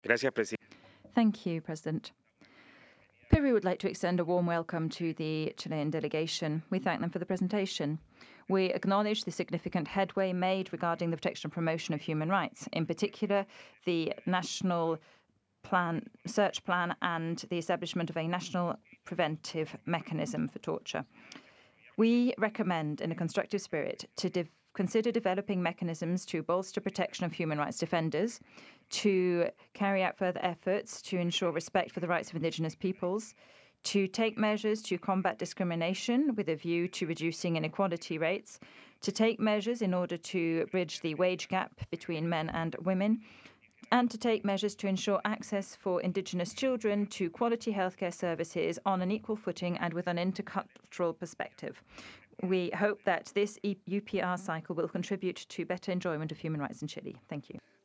Gracias, presidente. Thank you, President. Peru would like to extend a warm welcome to the Chilean delegation. We thank them for the presentation. We acknowledge the significant headway made regarding the protection and promotion of human rights, in particular the national search plan and the establishment of a national preventive mechanism for torture. We recommend, in a constructive spirit, to consider developing mechanisms to bolster protection of human rights defenders, to carry out further efforts to ensure respect for the rights of indigenous peoples, to take measures to combat discrimination with a view to reducing inequality rates, to take measures in order to bridge the wage gap between men and women, and to take measures to ensure access for Indigenous children to quality healthcare services on an equal footing and with an intercultural perspective. We hope that this UPR cycle will contribute to better enjoyment of human rights in Chile. Thank you.